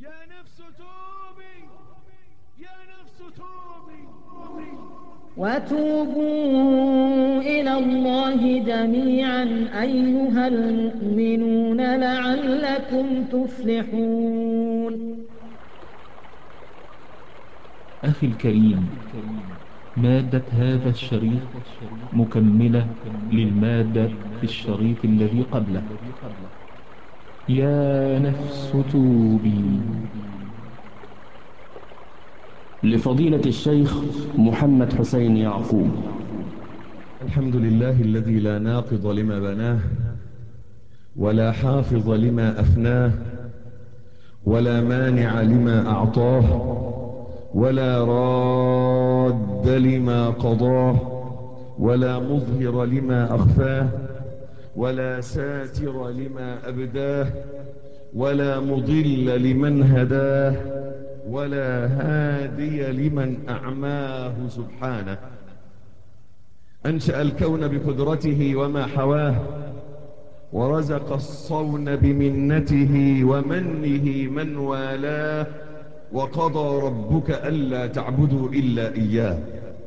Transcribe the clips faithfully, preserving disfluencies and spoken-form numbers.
يا نفس توبي يا نفس توبي وتوبوا إلى الله جميعا أيها المؤمنون لعلكم تفلحون. أخي الكريم، مادة هذا الشريط مكملة للمادة في الشريط الذي قبله. يا نفس توبي. لفضيلة الشيخ محمد حسين يعقوب. الحمد لله الذي لا ناقض لما بناه ولا حافظ لما أفناه ولا مانع لما أعطاه ولا راد لما قضاه ولا مظهر لما أخفاه ولا ساتر لما أبداه ولا مضل لمن هداه ولا هادي لمن أعماه سبحانه. أنشأ الكون بقدرته وما حواه، ورزق الصون بمنته ومنه من والاه، وقضى ربك ألا تعبدوا إلا إياه.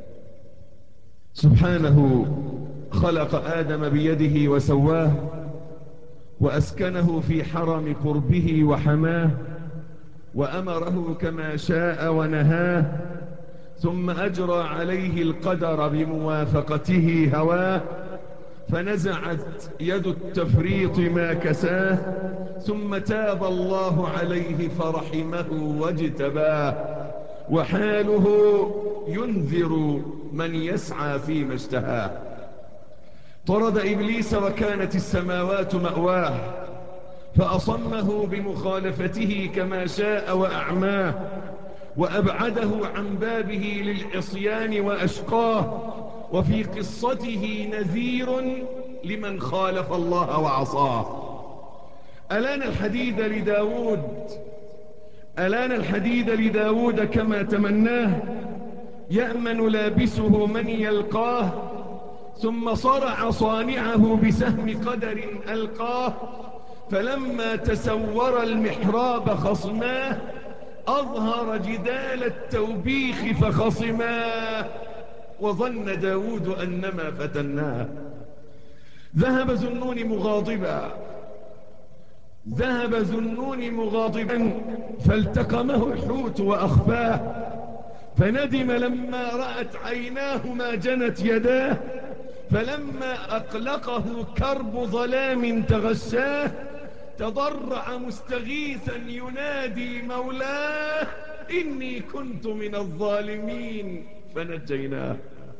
سبحانه خلق آدم بيده وسواه، وأسكنه في حرم قربه وحماه، وأمره كما شاء ونهاه، ثم أجرى عليه القدر بموافقته هواه، فنزعت يد التفريط ما كساه، ثم تاب الله عليه فرحمه واجتباه، وحاله ينذر من يسعى فيما اشتهاه. طرد إبليس وكانت السماوات مأواه، فأصمه بمخالفته كما شاء وأعماه، وأبعده عن بابه للعصيان وأشقاه. وفي قصته نذير لمن خالف الله وعصاه. ألان الحديد لداود ألان الحديد لداود كما تمناه، يأمن لابسه من يلقاه، ثم صرع صانعه بسهم قدر ألقاه، فلما تسور المحراب خصماه، أظهر جدال التوبيخ فخصماه، وظن داود أنما فتناه. ذهب ذو النون مغاضبا ذهب ذو النون مغاضبا فالتقمه الحوت وأخفاه، فندم لما رأت عيناه ما جنت يداه، فلما أقلقه كرب ظلام تغشاه، تضرع مستغيثا ينادي مولاه، إني كنت من الظالمين فنجيناه.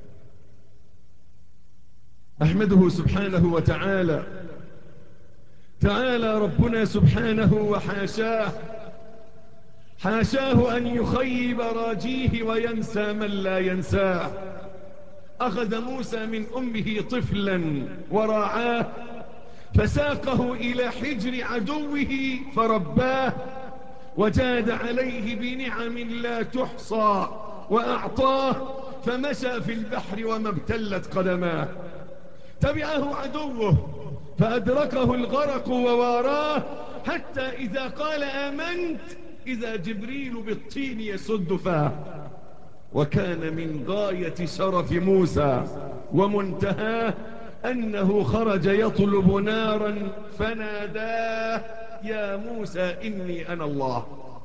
أحمده سبحانه وتعالى. تعالى ربنا سبحانه وحاشاه، حاشاه أن يخيب راجيه وينسى من لا ينساه. أخذ موسى من أمه طفلا ورعاه، فساقه إلى حجر عدوه فرباه، وجاد عليه بنعم لا تحصى وأعطاه، فمشى في البحر وما ابتلت قدماه. تبعه عدوه فأدركه الغرق وواراه، حتى إذا قال آمنت إذا جبريل بالطين يسد فاه. وكان من غاية شرف موسى ومنتهاه أنه خرج يطلب نارا فناداه يا موسى إني أنا الله.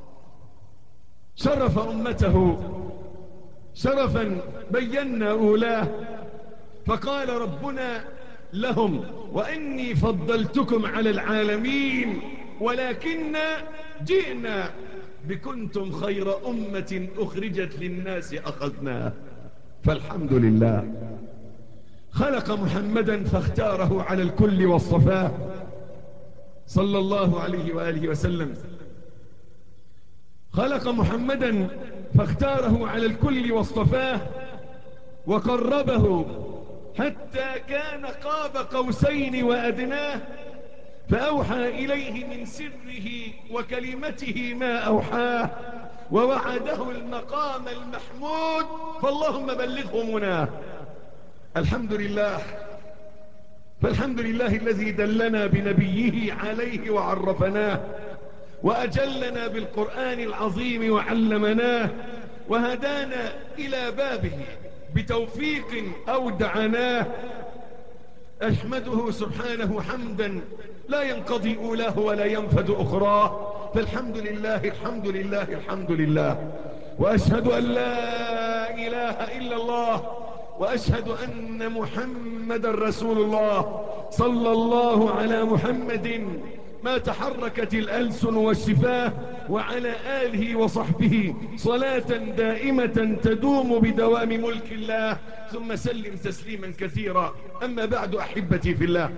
شرف أمته شرفا بينا أولاه، فقال ربنا لهم وإني فضلتكم على العالمين، ولكن جئنا بكنتم خير أمة أخرجت للناس أخذناه. فالحمد لله. خلق محمدا فاختاره على الكل واصطفاه صلى الله عليه وآله وسلم. خلق محمدا فاختاره على الكل واصطفاه، وقربه حتى كان قاب قوسين وأدناه، فأوحى إليه من سره وكلمته ما أوحاه، ووعده المقام المحمود، فاللهم بلغه مناه. الحمد لله. فالحمد لله الذي دلنا بنبيه عليه وعرفناه، وأجلنا بالقرآن العظيم وعلمناه وهدانا إلى بابه بتوفيق أودعناه. أحمده سبحانه حمدا لا ينقضي أولاه ولا ينفد أخراه، فالحمد لله الحمد لله الحمد لله. وأشهد أن لا إله إلا الله، وأشهد أن محمد رسول الله. صلى الله على محمد ما تحركت الألسن والشفاه، وعلى آله وصحبه صلاة دائمة تدوم بدوام ملك الله، ثم سلم تسليما كثيرا. أما بعد، أحبتي في الله،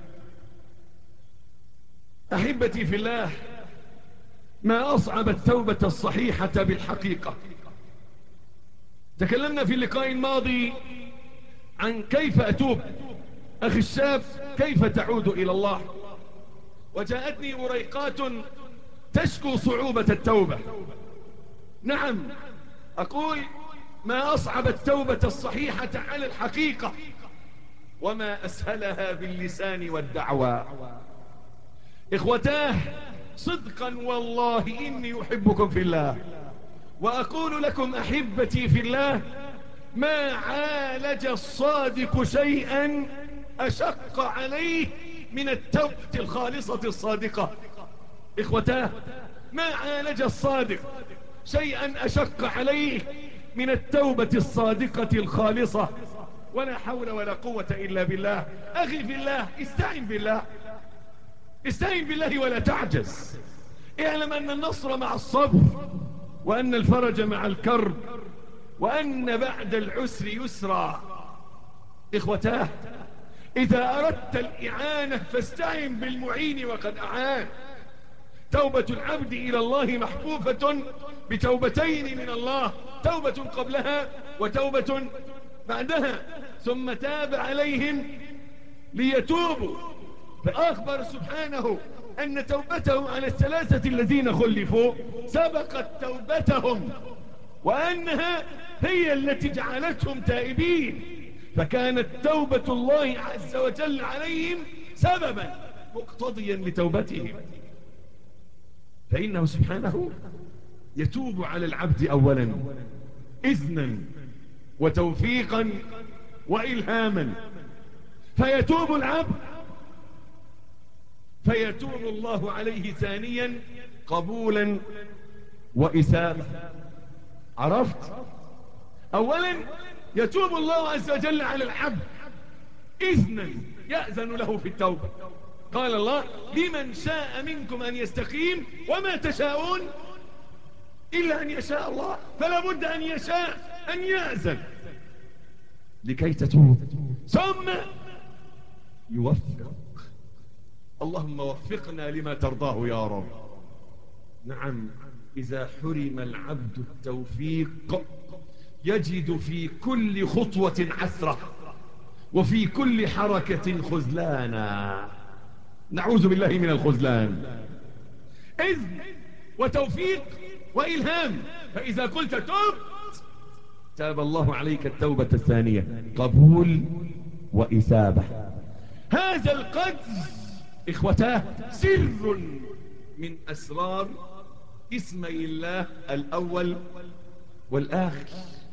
أحبتي في الله، ما أصعب التوبة الصحيحة بالحقيقة. تكلمنا في اللقاء الماضي عن كيف أتوب. أخي الشاب، كيف تعود إلى الله؟ وجاءتني مريقات تشكو صعوبة التوبة. نعم، أقول ما أصعب التوبة الصحيحة على الحقيقة، وما أسهلها باللسان والدعوى. إخوتاه، صدقا والله إني أحبكم في الله، وأقول لكم أحبتي في الله، ما عالج الصادق شيئا أشق عليه من التوبة الخالصة الصادقة. إخوتاه، ما عالج الصادق شيئا أشق عليه من التوبة الصادقة الخالصة. ولا حول ولا قوة إلا بالله. أخي في الله، استعن بالله، استعن بالله ولا تعجز. اعلم أن النصر مع الصبر، وأن الفرج مع الكرب، وأن بعد العسر يسرا. إخوتاه، إذا أردت الإعانة فاستعن بالمعين وقد أعان. توبة العبد إلى الله محفوفة بتوبتين من الله، توبة قبلها وتوبة بعدها، ثم تاب عليهم ليتوبوا. فأخبر سبحانه أن توبته على الثلاثة الذين خلفوا سبقت توبتهم، وأنها هي التي جعلتهم تائبين، فكانت توبة الله عز وجل عليهم سببا مقتضيا لتوبتهم. فإنه سبحانه يتوب على العبد أولا إذنا وتوفيقا وإلهاما، فيتوب العبد فيتوب الله عليه ثانيا قبولا وإثابة. عرفت؟ أولا يتوب الله عز وجل على العبد إذنا، يأذن له في التوبة. قال الله: لمن شاء منكم أن يستقيم وما تشاءون إلا أن يشاء الله. فلا بد أن يشاء، أن يأذن لكي تتوب، ثم يوفق. اللهم وفقنا لما ترضاه يا رب. نعم، إذا حرم العبد التوفيق يجد في كل خطوة عثرة، وفي كل حركة خذلانا. نعوذ بالله من الخذلان. إذن وتوفيق وإلهام. فإذا قلت تب، تاب الله عليك التوبة الثانية قبول وإثابة. هذا القدس إخوتاه سر من أسرار اسمي الله الأول والآخر.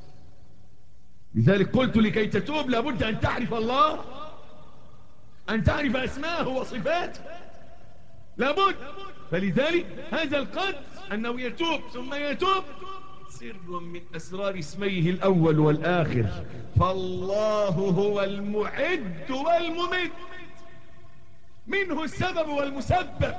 لذلك قلت لكي تتوب لابد أن تعرف الله، أن تعرف أسماءه وصفاته، لابد. فلذلك هذا القدس أنه يتوب ثم يتوب سر من أسرار اسميه الأول والآخر. فالله هو المعد والممد، منه السبب والمسبب.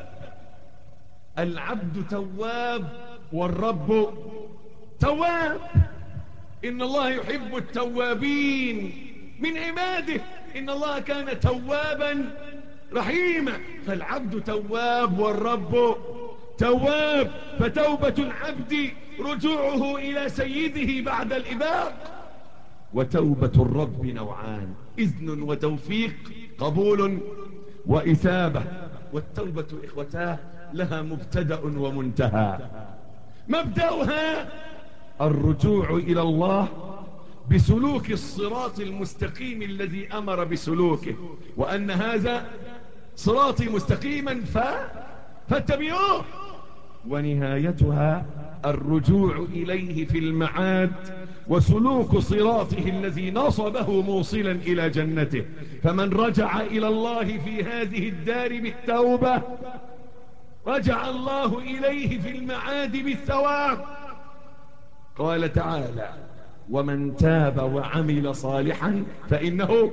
العبد تواب والرب تواب. إن الله يحب التوابين من عباده، إن الله كان توابا رحيما. فالعبد تواب والرب تواب. فتوبة العبد رجوعه إلى سيده بعد الإباق. وتوبة الرب نوعان: إذن وتوفيق، قبول وإثابة. والتوبة إخوتاه لها مبتدأ ومنتهى. مبدأها الرجوع إلى الله بسلوك الصراط المستقيم الذي أمر بسلوكه، وأن هذا صراطي مستقيما ف... فاتبعوه. ونهايتها الرجوع إليه في المعاد وسلوك صراطه الذي نصبه موصلا إلى جنته. فمن رجع إلى الله في هذه الدار بالتوبة رجع الله إليه في المعاد بالثواب. قال تعالى: ومن تاب وعمل صالحا فإنه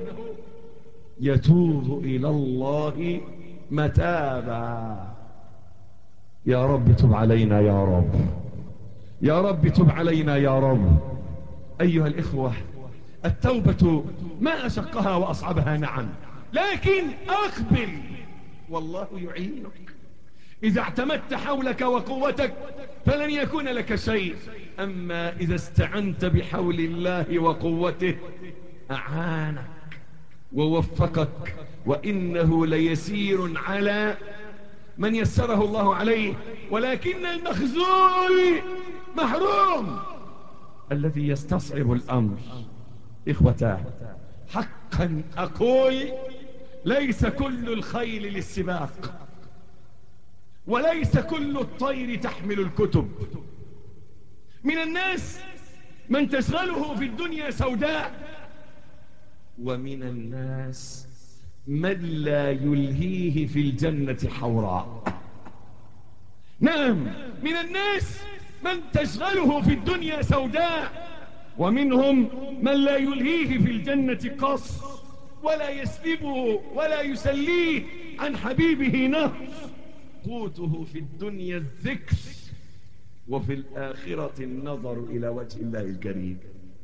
يتوب إلى الله متابا. يا رب تب علينا يا رب، يا رب تب علينا يا رب. أيها الإخوة، التوبة ما أشقها وأصعبها نعم، لكن أقبل والله يعينك. إذا اعتمدت حولك وقوتك فلن يكون لك شيء، أما إذا استعنت بحول الله وقوته أعانك ووفقك، وإنه ليسير على من يسره الله عليه، ولكن المخزول محروم الذي يستصعب الأمر. إخوتاه، حقا أقول ليس كل الخيل للسباق، وليس كل الطير تحمل الكتب. من الناس من تشغله في الدنيا سوداء، ومن الناس من لا يلهيه في الجنة حوراء. نعم، من الناس من تشغله في الدنيا سوداء، ومنهم من لا يلهيه في الجنة قص، ولا يسلبه ولا يسليه عن حبيبه نهر. قوته في الدنيا الذكر، وفي الآخرة النظر إلى وجه الله الكريم.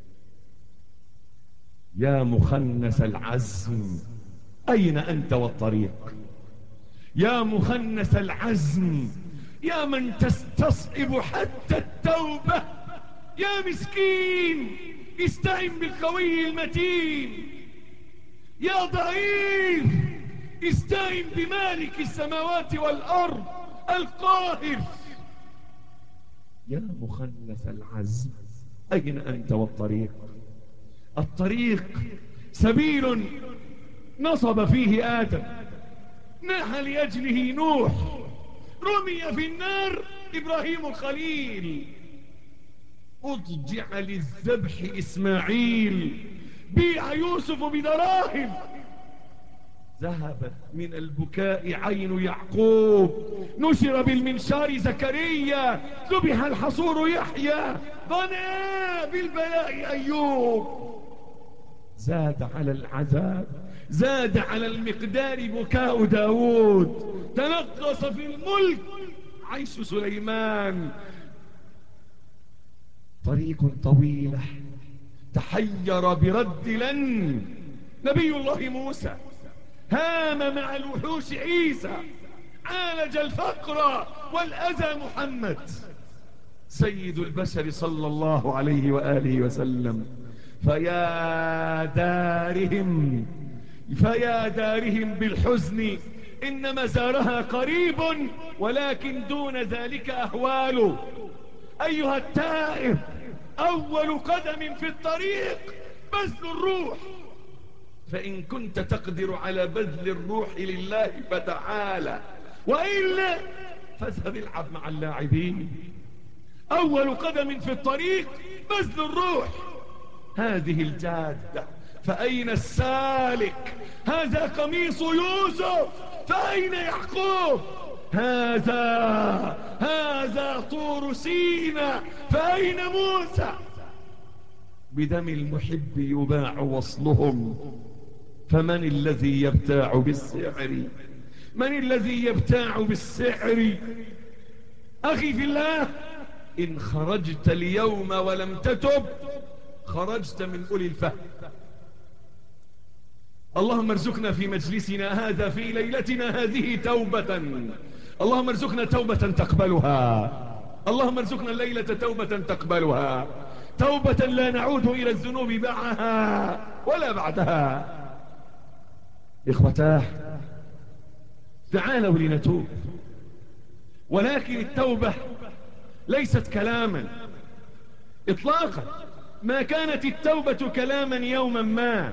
يا مخنث العزم أين أنت والطريق؟ يا مخنث العزم، يا من تستصعب حتى التوبة، يا مسكين استعن بالقوي المتين، يا ضعيف استعن بمالك السماوات والأرض القاهر. يا مخنث العزم أين أنت والطريق؟ الطريق سبيل نصب فيه آدم، ناح لأجله نوح، رمي في النار إبراهيم الخليل، أضجع للذبح إسماعيل، بيع يوسف بدراهم، ذهبت من البكاء عين يعقوب، نشر بالمنشار زكريا، ذبح الحصور يحيى، ضنى بالبلاء أيوب. زاد على العذاب، زاد على المقدار بكاء داود، تنقص في الملك عيش سليمان. طريق طويلة تحير برد لن نبي الله موسى، هام مع الوحوش عيسى، عالج الفقر والأذى محمد سيد البشر صلى الله عليه وآله وسلم. فيا دارهم فيا دارهم بالحزن إن مزارها قريب، ولكن دون ذلك أهوال. أيها التائب، أول قدم في الطريق بذل الروح، فإن كنت تقدر على بذل الروح لله فتعالى، وإلا فاذهب العب مع اللاعبين. أول قدم في الطريق بذل الروح. هذه الجادة فأين السالك؟ هذا قميص يوسف فأين يعقوب؟ هذا هذا طور سينا فأين موسى؟ بدم المحب يباع وصلهم، فمن الذي يبتاع بالسعر؟ من الذي يبتاع بالسعر؟ أخي في الله، إن خرجت اليوم ولم تتب خرجت من أولي الفهم. اللهم ارزقنا في مجلسنا هذا في ليلتنا هذه توبة، اللهم ارزقنا توبة تقبلها، اللهم ارزقنا الليلة توبة تقبلها، توبة لا نعود إلى الذنوب معها ولا بعدها. إخوتاه، تعالوا لنتوب، ولكن التوبة ليست كلاما إطلاقا. ما كانت التوبة كلاما يوما ما.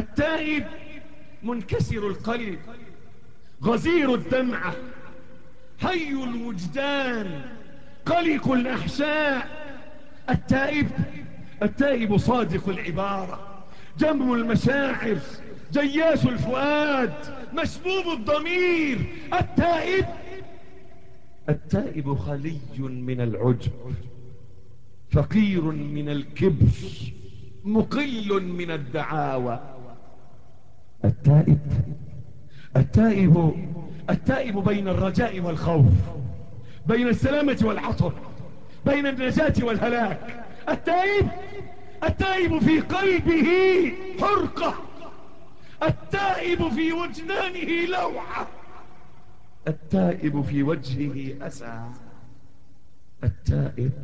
التائب منكسر القلب، غزير الدمعة، حي الوجدان قلق الأحشاء. التائب التائب صادق العبارة، جم المشاعر، جياش الفؤاد، مشبوب الضمير. التائب التائب خلي من العجب، فقير من الكبر، مقل من الدعاوى. التائب التائب التائب بين الرجاء والخوف، بين السلامة والعطر، بين النجاة والهلاك. التائب التائب في قلبه حرقة، التائب في وجدانه لوعة، التائب في وجهه أسى. التائب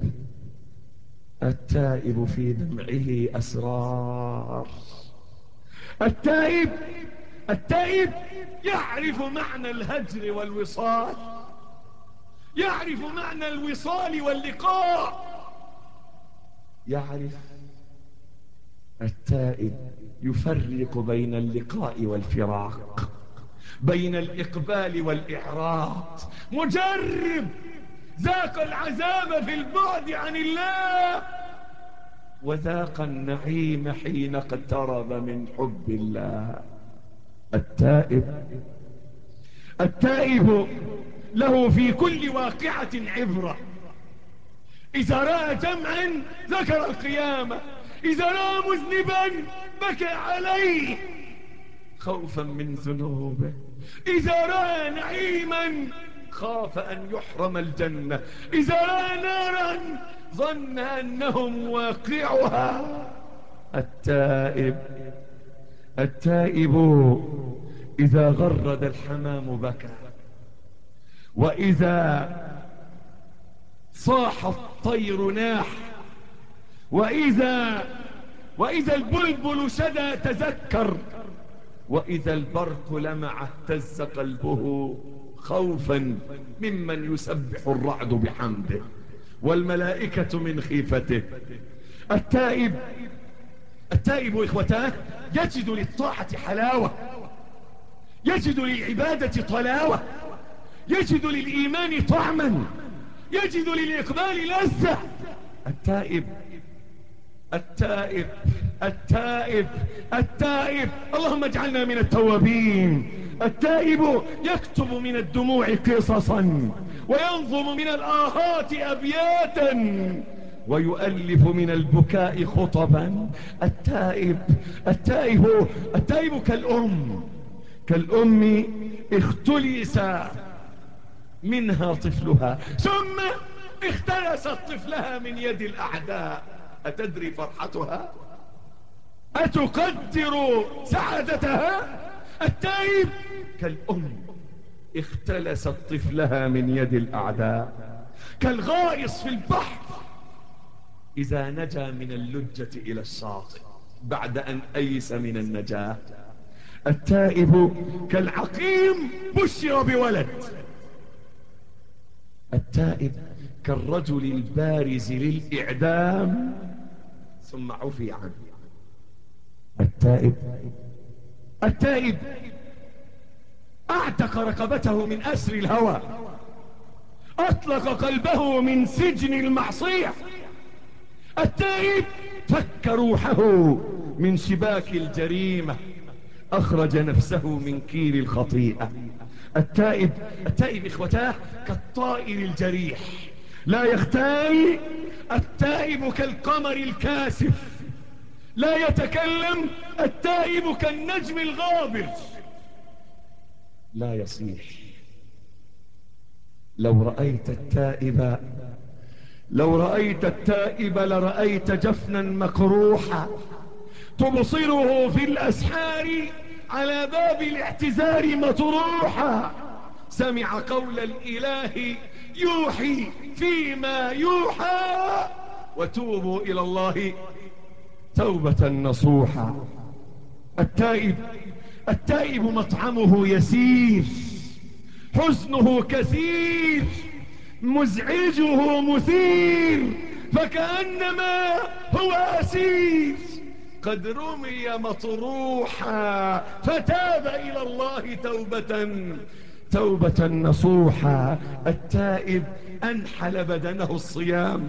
التائب في دمعه أسرار. التائب التائب يعرف معنى الهجر والوصال، يعرف معنى الوصال واللقاء. يعرف التائب يفرق بين اللقاء والفراق، بين الإقبال والإعراض. مجرب ذاق العذاب في البعد عن الله، وذاق النعيم حين اقترب من حب الله. التائب التائب له في كل واقعة عبرة. إذا رأى جمعا ذكر القيامة، إذا رأى مذنبا بكى عليه خوفا من ذنوبه، إذا رأى نعيما خاف أن يحرم الجنة، إذا رأى نارا ظن أنهم واقعها. التائب التائب إذا غرد الحمام بكى، وإذا صاح الطير ناح، وإذا وإذا البلبل شدى تذكر، وإذا البرق لمع اهتز قلبه خوفا ممن يسبح الرعد بحمده والملائكة من خيفته. التائب التائب إخوتاه يجد للطاعة حلاوة، يجد للعبادة طلاوة، يجد للإيمان طعما، يجد للإقبال لذة. التائب التائب التائب التائب اللهم اجعلنا من التوابين. التائب يكتب من الدموع قصصا، وينظم من الآهات أبياتا، ويؤلف من البكاء خطبا. التائب التائب التائب كالأم كالأم اختلس منها طفلها ثم اختلست طفلها من يد الأعداء. أتدري فرحتها؟ أتقدر سعادتها؟ التائب كالأم اختلست طفلها من يد الأعداء، كالغائص في البحر إذا نجا من اللجة إلى الشاطئ بعد أن أيس من النجاة. التائب كالعقيم بشر بولد. التائب كالرجل البارز للإعدام ثم عفي عنه. التائب التائب أعتق رقبته من أسر الهوى، أطلق قلبه من سجن المعصية. التائب فك روحه من شباك الجريمة، أخرج نفسه من كيل الخطيئة. التائب التائب إخوتاه كالطائر الجريح لا يختال. التائب كالقمر الكاسف لا يتكلم. التائب كالنجم الغابر لا يصيح. لو رأيت التائب لو رأيت التائب لرأيت جفنا مقروحا تبصره في الأسحار على باب الاعتذار مطروحا. سمع قول الإله يوحي فيما يوحى، وتوبوا إلى الله توبة نصوحا. التائب التائب مطعمه يسير، حزنه كثير، مزعجه مثير، فكأنما هو أسير قد رمي مطروحا فتاب إلى الله توبة توبة نصوحا. التائب أنحل بدنه الصيام،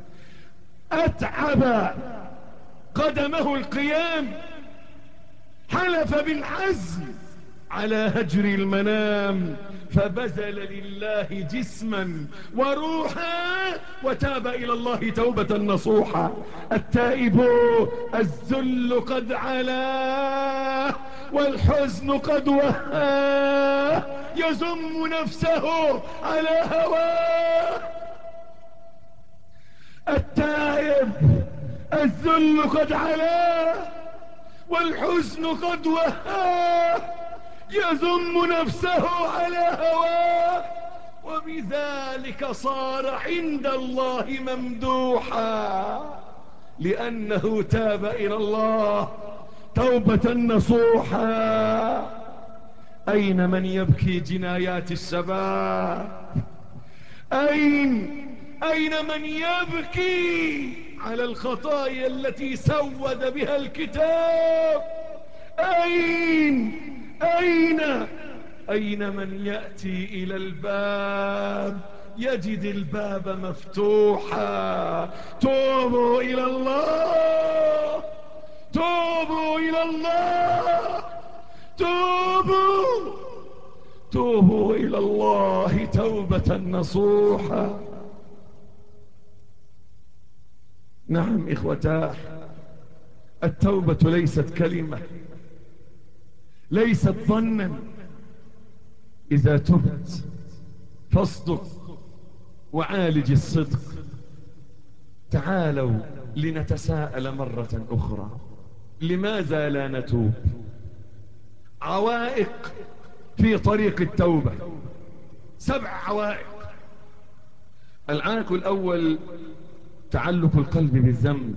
أتعب قدمه القيام، حلف بالعزم على هجر المنام، فبذل لله جسما وروحا وتاب إلى الله توبة نصوحا. التائب الذل قد علاه والحزن قد وهاه، يزم نفسه على هواه. التائب الذل قد علاه والحزن قد وهاه، يذم نفسه على هواه، وبذلك صار عند الله ممدوحا، لأنه تاب إلى الله توبة نصوحا. أين من يبكي جنايات الشباب؟ أين أين من يبكي على الخطايا التي سود بها الكتاب؟ أين أين أين من يأتي إلى الباب يجد الباب مفتوحا؟ توبوا إلى الله، توبوا إلى الله، توبوا توبوا إلى الله توبة نصوحا. نعم إخوتاه، التوبة ليست كلمة، ليست ظنا. إذا تبت فاصدق وعالج الصدق. تعالوا لنتساءل مرة أخرى، لماذا لا نتوب؟ عوائق في طريق التوبة، سبع عوائق. العائق الأول تعلق القلب بالذنب.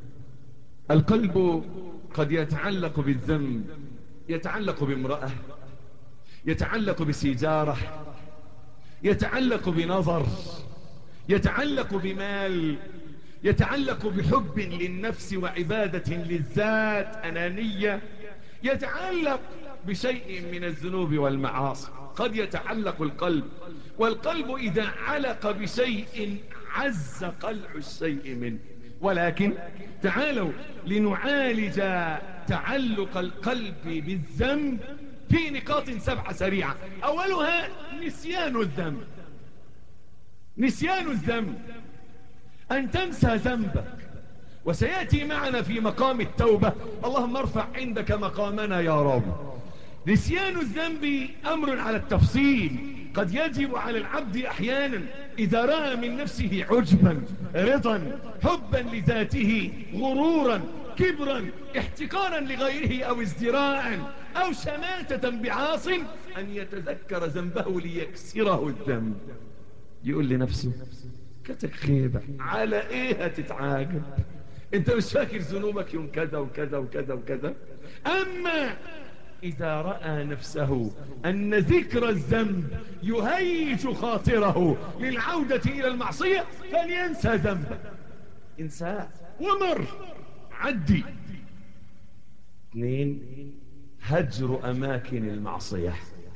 القلب قد يتعلق بالذنب، يتعلق بامرأة، يتعلق بسيجارة، يتعلق بنظر، يتعلق بمال، يتعلق بحب للنفس وعبادة للذات، أنانية، يتعلق بشيء من الذنوب والمعاصي. قد يتعلق القلب، والقلب إذا علق بشيء عز قلع الشيء منه. ولكن تعالوا لنعالج تعلق القلب بالذنب في نقاط سبعة سريعة. أولها نسيان الذنب. نسيان الذنب، أن تنسى ذنبك، وسيأتي معنا في مقام التوبة. اللهم ارفع عندك مقامنا يا رب. نسيان الذنب أمر على التفصيل. قد يجب على العبد أحيانا إذا رأى من نفسه عجبا، رضا، حبا لذاته، غرورا، كبرا، احتقارا لغيره، أو ازدراء، أو شماتة بعاص، أن يتذكر ذنبه ليكسره الذنب. يقول لنفسه كتك خيبة، على ايه هتتعاقب؟ انت مش فاكر ذنوبك يوم كذا وكذا وكذا وكذا؟ اما اذا رأى نفسه ان ذكر الذنب يهيج خاطره للعودة الى المعصية، فلينسى ذنبه. انساه ومر، عدي. اثنين، هجر اماكن المعصية.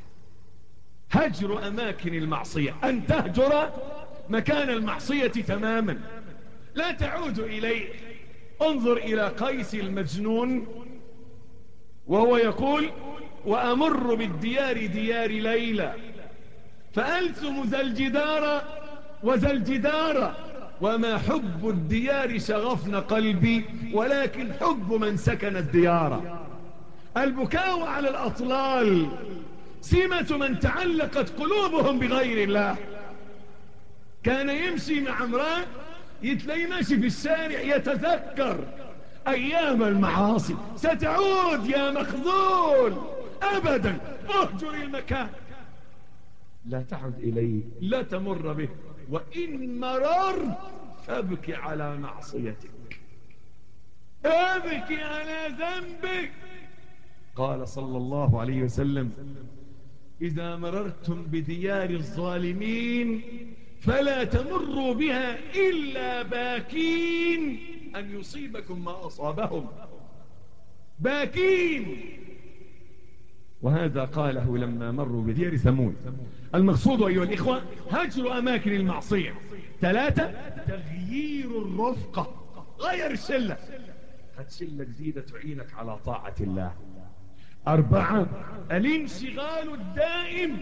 هجر اماكن المعصية، ان تهجر مكان المعصية تماما، لا تعود إليه. انظر إلى قيس المجنون وهو يقول: وأمر بالديار ديار ليلى فألثم ذا الجدار وذا الجدار، وما حب الديار شغفن قلبي ولكن حب من سكن الديار. البكاء على الأطلال سمة من تعلقت قلوبهم بغير الله. كان يمشي مع امرأة، يتلاقي ماشي في الشارع يتذكر أيام المعاصي. ستعود يا مخذول، أبدا اهجر المكان، لا تعد إليه، لا تمر به، وإن مررت فابكي على معصيتك، ابكي على ذنبك. قال صلى الله عليه وسلم: إذا مررتم بديار الظالمين فلا تمروا بها إلا باكين أن يصيبكم ما أصابهم. باكين. وهذا قاله لما مروا بدير ثمود. المقصود أيها الإخوة هجر أماكن المعصية. ثلاثة، تغيير الرفقة، غير الشلة، هات شلة جديدة تعينك على طاعة الله. أربعة، الانشغال الدائم.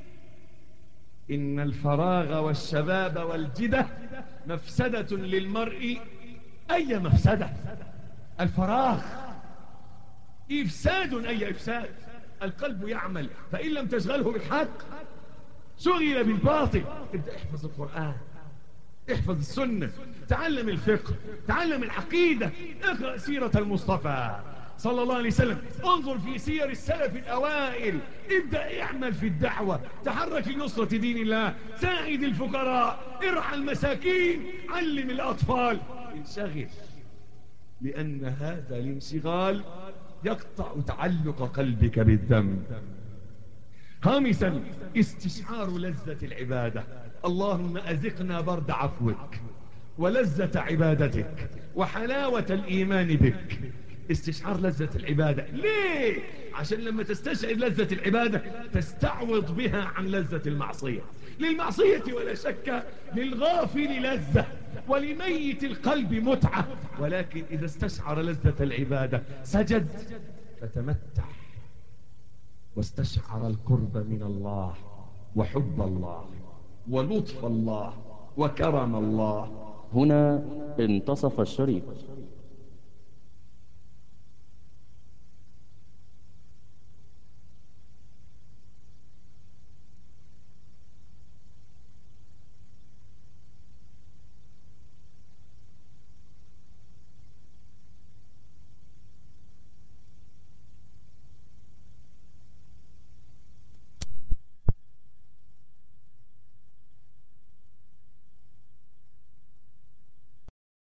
إن الفراغ والشباب والجدة مفسدة للمرء. أي مفسدة؟ الفراغ إفساد. أي إفساد؟ القلب يعمل، فإن لم تشغله بالحق شغل بالباطل. ابدأ احفظ القرآن، احفظ السنة، تعلم الفقه، تعلم العقيدة، اقرأ سيرة المصطفى صلى الله عليه وسلم، انظر في سير السلف الأوائل، ابدأ اعمل في الدعوة، تحرك لنصرة دين الله، ساعد الفقراء، ارعى المساكين، علم الأطفال، انشغل، لأن هذا الانشغال يقطع تعلق قلبك بالذنب. خامسا، استشعار لذة العبادة. اللهم أذقنا برد عفوك ولذة عبادتك وحلاوة الإيمان بك. استشعار لذة العبادة ليه؟ عشان لما تستشعر لذة العبادة تستعوض بها عن لذة المعصية. للمعصية ولا شك للغافل لذة ولميت القلب متعة، ولكن إذا استشعر لذة العبادة سجد فتمتع واستشعر القرب من الله وحب الله ولطف الله وكرم الله. هنا انتصف الشريط.